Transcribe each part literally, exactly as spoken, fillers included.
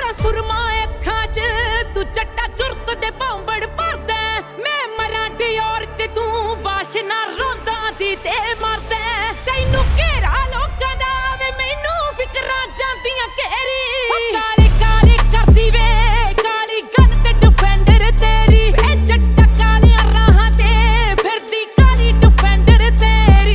ਚਿੱਟਾ ਸੁਰਮਾ ਅੱਖਾਂ 'ਚ ਤੂੰ ਚੱਟਾ ਚੁਰਤ ਦੇ ਭੌਂਬੜ ਭਰਦਾ ਮੈਂ ਮਰਾਠੀ ਔਰਤ ਤੂੰ ਬਾਸ਼ਨਾ ਰੋਂਦਾ ਦੀ ਤੇ ਮਰਦਾ ਤੈਨੂੰ ਘੇਰਾ ਲੋਕਾਂ ਦਾ ਵੇ ਮੈਨੂੰ ਫਿਕਰਾਂ ਜਾਂਦੀਆਂ ਘੇਰੀ ਕਾਲੀ ਕਾਲੀ ਕਰਦੀ ਵੇ ਕਾਲੀ ਗਨ ਤੇ ਡਿਫੈਂਡਰ ਤੇਰੀ ਵੇ ਜੱਟਾ ਕਾਲੀਆਂ ਰਾਹਾਂ ਤੇ ਫਿਰਦੀ ਕਾਲੀ ਡਿਫੈਂਡਰ ਤੇਰੀ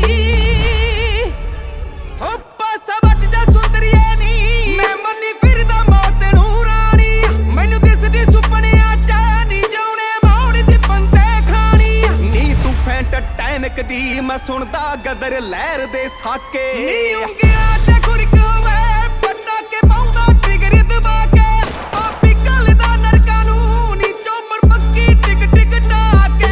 ਹੱਪਾ ਸਵੱਟ ਜਾ ਸੁੰਦਰੀਏ ਨੀ ਮੈਂ ਮੰਨੀ ਫਿਰਦਾ ਮੌਤ ਨੂੰ ਰਾਣੀ ਮੈਨੂੰ ਦਿਸਦੀ ਸੁਪਨਿਆਂ ਚ ਨੀ ਜਾਉਣੇ ਮੌੜ ਦੀ ਪੰਤੇ ਖਾਣੀ ਨੀ ਤੂੰ ਫੈਂਟ ਟੈਨਕ ਦੀ ਮੈਂ ਸੁਣਦਾ ਗਦਰ ਲਹਿਰ ਦੇ ਸਾਕੇ ਨੀ ਉਂਗਿਆ ਤੇ ਖੁਰਕ ਹੋਵੇ ਪੱਟਾ ਕੇ ਪਾਉਂਦਾ ਟ੍ਰਿਗਰ ਦਬਾ ਕੇ ਪਾਪੀ ਕਲਦਾ ਨਰਕਾਂ ਨੂੰ ਨੀ ਚੋਪਰ ਪੱਕੀ ਟਿਕ ਟਿਕ ਟਾਕੇ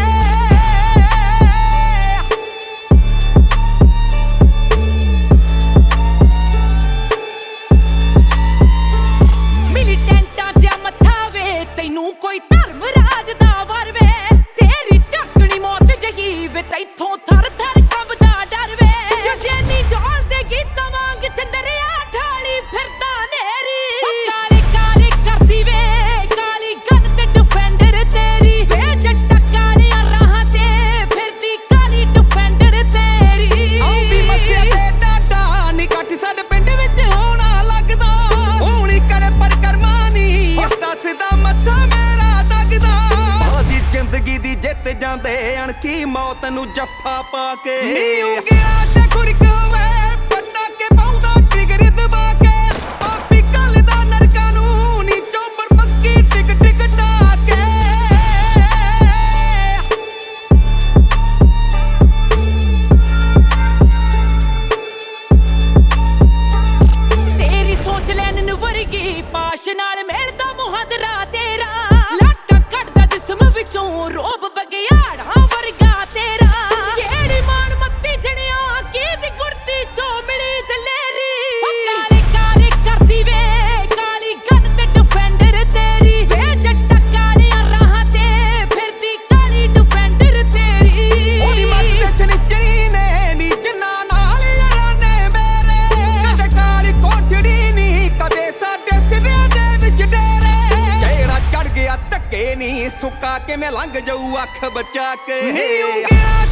ਮਿਲੀਟੈਂਟਾਂ ਜਿਹਾ ਮੱਥਾ ਵੇ ਤੈਨੂੰ ਕੋਈ ਧਰਮ ਰਾਜ ਦਾ ਵਰ ਵੇ ਤੇਰੀ ਝਾਕਣੀ ਮੌਤ ਜਗੀ ਵੇ ਤੈਥੋਂ ਥਰ ਥਰ ਕੰਬਦਾ ਡਰ ਵੇ ਜਜੈਨੀ ਜੋਲ ਦੇ ਗੀਤਾਂ ਵਾਂਗ ਚੰਦਰਿਆ ਠਾਲੀ ਫਿਰਦਾ ਨੇਰੀ ਕਾਲੀ ਕਾਲੀ ਕਰਦੀ ਵੇ ਕਾਲੀ ਗਨ ਤੇ ਡਿਫੈਂਡਰ ਤੇਰੀ ਵੇ ਜੱਟਾ ਕਾਲੀਆਂ ਰਾਹਾਂ ਤੇ ਫਿਰਦੀ ਕਾਲੀ ਡਿਫੈਂਡਰ ਤੇਰੀ ਆਉਂਦੀ ਮੱਥੇ ਤੇ ਡਾਡਾ ਨੀ ਕੱਟ ਸਾਡੇ ਪਿੰਡ ਵਿੱਚ ਹੋਣਾ ਲੱਗਦਾ ਹੋਣੀ ਕਰੇ ਪਰ ਕਰਮਾ ਨੀ ਦੱਸਦਾ ਮੱਥਾ ਮੇਰਾ ਦਗਦਾ ਬਾਜੀ ਜ਼ਿੰਦਗੀ ਦੀ ਜਿੱਤ ਜਾਂਦੇ ਅਣਖੀ ਮੌਤ ਨੂੰ ਜੱਫਾ ਪਾ ਕੇ ਨੀ ਉਂਗਿਆ ਤੇ ਖੁਰਕ ਹੋਵੇ ਪੱਟਾ ਕੇ ਪਾਉਂਦਾ ਟ੍ਰਿਗਰ ਦਬਾ ਕੇ ਪਾਪੀ ਕਲਦਾ ਨਰਕਾਂ ਨੂੰ ਨੀ ਚੋਪਰ ਪੱਕੀ ਟਿਕ ਟਿਕ ਟਾਕੇ ਤੇਰੀ ਸੋਚ ਲੈਣ ਨੂੰ ਵਰਗੀ ਪਾਸ਼ ਨਾਲ ਮਿਲਦਾ ਮੁਹਾਦਰਾ ਤੇਰਾ ਲਾਟਾਂ ਕੱਢਦਾ ਜਿਸਮ ਵਿੱਚੋਂ ਰੋਬ ਬਗਿਆੜਾ ਵਰਗਾ ਤੇਰਾ ਕਿਹੜੀ ਮਾਣ ਮੱਤੀ ਜਣਿਆ ਕਿਹਦੀ ਗੁਰਤੀ ਚੋਂ ਮਿਲੀ ਦਲੇਰੀ ਕਾਲੀ ਕਾਲੀ ਕਰਦੀ ਵੇ ਕਾਲੀ ਗਨ ਤੇ ਡਿਫੈਂਡਰ ਤੇਰੀ ਵੇ ਜੱਟਾ ਕਾਲੀਆਂ ਰਾਹਾਂ ਤੇ ਫਿਰਦੀ ਕਾਲੀ ਡਿਫੈਂਡਰ ਤੇਰੀ ਉਹਦੀ ਮੱਤ ਤੇ ਚਨੀਚਰੀ ਨੇ ਨੀ ਜਿੰਨਾ ਨਾਲ ਲੜਾਨੇ ਮੇਰੇ ਕਦੇ ਕਾਲੀ ਕੋਠੜੀ ਨੀ ਕਦੇ ਸਾਡੇ ਸਿਵਿਆਂ ਦੇ ਵਿੱਚ ਡੇਰੇ ਜਿਹੜਾ ਚੜ ਗਿਆ ਧੱਕੇ ਨੀ ਸੁੱਕਾ ਕਿਵੇਂ ਲੰਘ ਜਾਊ ਅੱਖ ਬਚਾ ਕੇ ਨੀ ਉਂਗਿਆ